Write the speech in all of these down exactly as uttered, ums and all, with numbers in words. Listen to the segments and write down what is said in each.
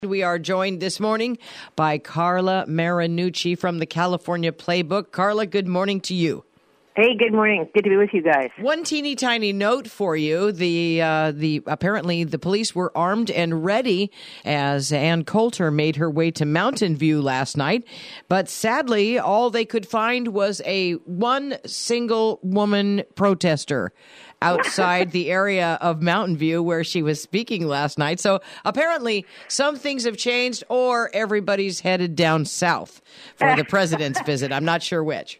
We are joined this morning by Carla Marinucci from the California Playbook. Carla, good morning to you. Hey, good morning. Good to be with you guys. One teeny tiny note for you. The uh, the apparently the police were armed and ready as Ann Coulter made her way to Mountain View last night. But sadly, all they could find was a one single woman protester outside the area of Mountain View where she was speaking last night. So apparently some things have changed, or everybody's headed down south for the president's visit. I'm not sure which.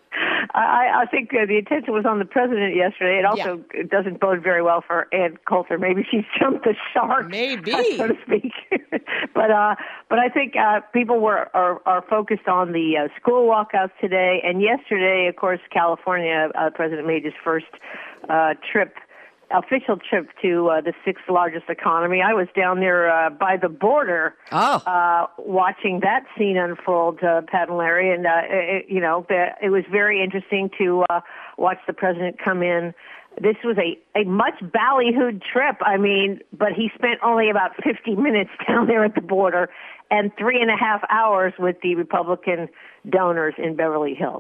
I, I think uh, the attention was on the president yesterday. It also yeah. doesn't bode very well for Ann Coulter. Maybe she's jumped the shark, maybe, so to speak. but uh, but I think uh, people were are, are focused on the uh, school walkouts today and yesterday. Of course, California uh, president made his first uh, trip. official trip to uh, the sixth largest economy. I was down there uh, by the border oh. uh, watching that scene unfold, uh, Pat and Larry, and, uh, it, you know, the, it was very interesting to uh, watch the president come in. This was a, a much ballyhooed trip, I mean, but he spent only about fifty minutes down there at the border and three and a half hours with the Republican donors in Beverly Hills.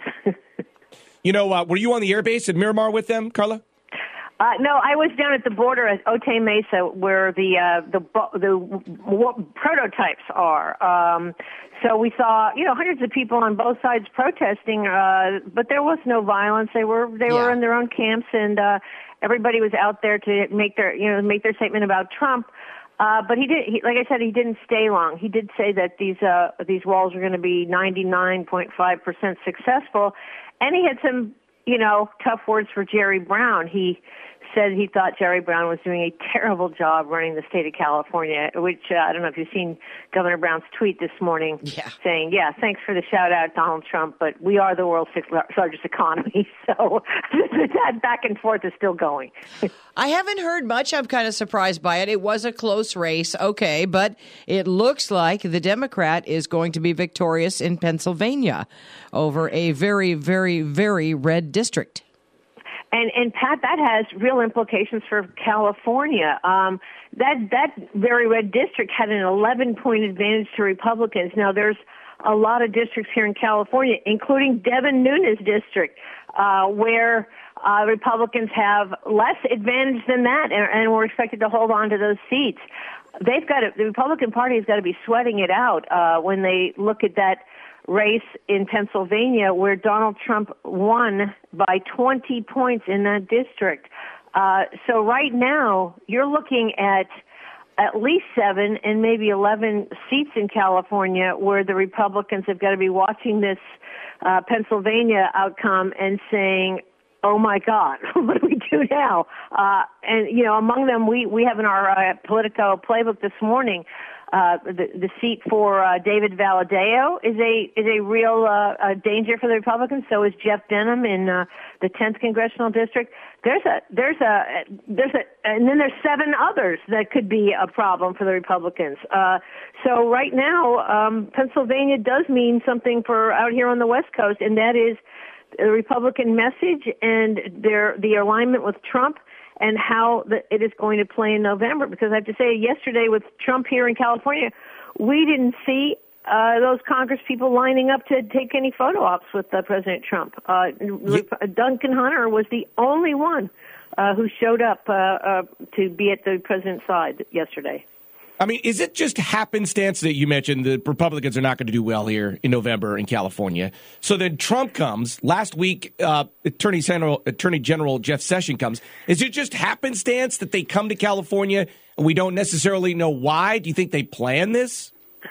You know, uh, were you on the airbase at Miramar with them, Carla? Uh, no, I was down at the border at Otay Mesa, where the uh, the the w- prototypes are. Um, so we saw, you know, hundreds of people on both sides protesting, uh, but there was no violence. They were they yeah. were in their own camps, and uh, everybody was out there to make their you know make their statement about Trump. Uh, but he did, he, like I said, he didn't stay long. He did say that these uh, these walls are going to be ninety-nine point five percent successful, and he had some, you know, tough words for Jerry Brown. He said he thought Jerry Brown was doing a terrible job running the state of California, which uh, I don't know if you've seen Governor Brown's tweet this morning yeah. saying, yeah, thanks for the shout out, Donald Trump, but we are the world's sixth largest economy. So that back and forth is still going. I haven't heard much. I'm kind of surprised by it. It was a close race, okay, but it looks like the Democrat is going to be victorious in Pennsylvania over a very, very, very red district. And, and Pat, that has real implications for California. Um, that that very red district had an eleven-point advantage to Republicans. Now, there's a lot of districts here in California, including Devin Nunes' district, uh, where uh, Republicans have less advantage than that, and, and we're expected to hold on to those seats. They've got to, the Republican Party has got to be sweating it out uh, when they look at that race in Pennsylvania where Donald Trump won by twenty points in that district. Uh, so right now you're looking at at least seven and maybe eleven seats in California where the Republicans have got to be watching this uh, Pennsylvania outcome and saying, oh my God, what do we do now? Uh, and, you know, among them, we, we have in our uh, Politico playbook this morning, Uh, the, the seat for uh, David Valadao is a is a real uh, a danger for the Republicans. So is Jeff Denham in uh, the tenth congressional district. There's a there's a there's a and then there's seven others that could be a problem for the Republicans. Uh, so right now, um, Pennsylvania does mean something for out here on the West Coast, and that is the Republican message and their the alignment with Trump, and how the, it is going to play in November. Because I have to say, yesterday with Trump here in California, we didn't see uh, those Congress people lining up to take any photo ops with uh, President Trump. Uh, yep. Duncan Hunter was the only one uh, who showed up uh, uh, to be at the president's side yesterday. I mean, is it just happenstance that you mentioned the Republicans are not going to do well here in November in California? So then Trump comes. Last week, uh, Attorney General, Attorney General Jeff Sessions comes. Is it just happenstance that they come to California and we don't necessarily know why? Do you think they plan this?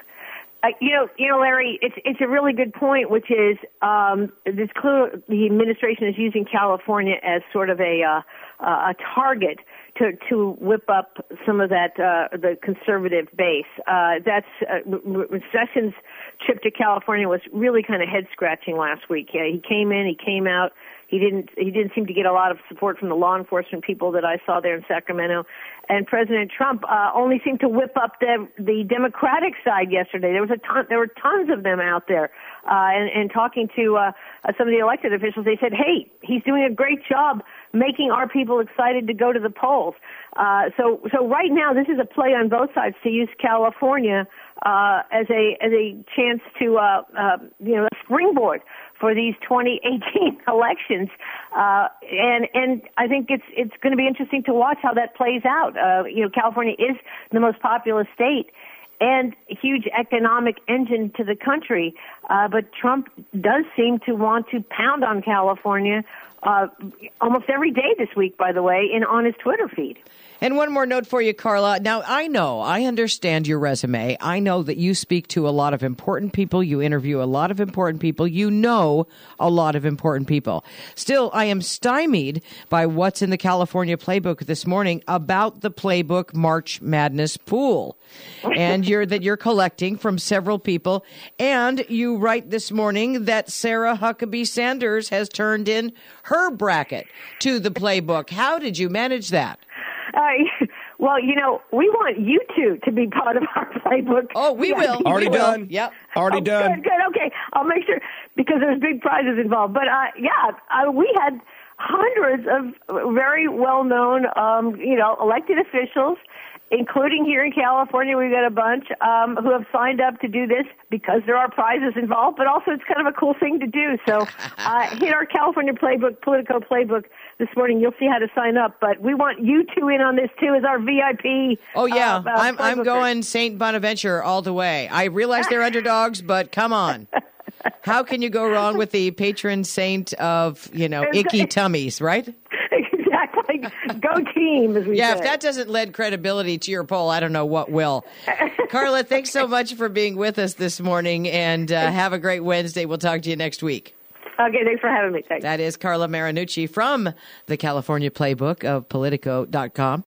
Uh, you know, you know, Larry, it's it's a really good point, which is um, it's clear the administration is using California as sort of a uh, a target to to whip up some of that uh, the conservative base. Uh, that's uh, Sessions' trip to California was really kind of head scratching last week. Yeah, he came in, he came out. He didn't he didn't seem to get a lot of support from the law enforcement people that I saw there in Sacramento. And President Trump uh, only seemed to whip up the the Democratic side yesterday. There was a ton, there were tons of them out there, uh, and, and talking to uh, some of the elected officials, they said, "Hey, he's doing a great job making our people excited to go to the polls. Uh, so, so right now, this is a play on both sides to use California uh, as a as a chance to, uh, uh, you know, a springboard for these twenty eighteen elections. Uh, and and I think it's it's going to be interesting to watch how that plays out. Uh, you know, California is the most populous state and a huge economic engine to the country. Uh, but Trump does seem to want to pound on California uh, almost every day this week, by the way, in on his Twitter feed. And one more note for you, Carla. Now, I know, I understand your resume. I know that you speak to a lot of important people. You interview a lot of important people. You know a lot of important people. Still, I am stymied by what's in the California playbook this morning about the playbook March Madness pool. And you're that you're collecting from several people. And you write this morning that Sarah Huckabee Sanders has turned in her bracket to the playbook. How did you manage that? Uh, well, you know, we want you two to be part of our playbook. Oh, we yeah, will. Already we done. Will. Yep. Already oh, done. Good, good. Okay. I'll make sure because there's big prizes involved. But, uh, yeah, uh, we had hundreds of very well-known, um, you know, elected officials, including here in California. We've got a bunch um, who have signed up to do this because there are prizes involved, but also it's kind of a cool thing to do. So uh, hit our California playbook, Politico playbook this morning. You'll see how to sign up. But we want you two in on this, too, as our V I P. Oh, yeah. Uh, uh, I'm, I'm going Saint Bonaventure all the way. I realize they're underdogs, but come on. How can you go wrong with the patron saint of, you know, icky tummies, right? Exactly. Go team, as we Yeah, say. if that doesn't lend credibility to your poll, I don't know what will. Carla, thanks so much for being with us this morning, and uh, have a great Wednesday. We'll talk to you next week. Okay, thanks for having me. Thanks. That is Carla Marinucci from the California Playbook of Politico dot com.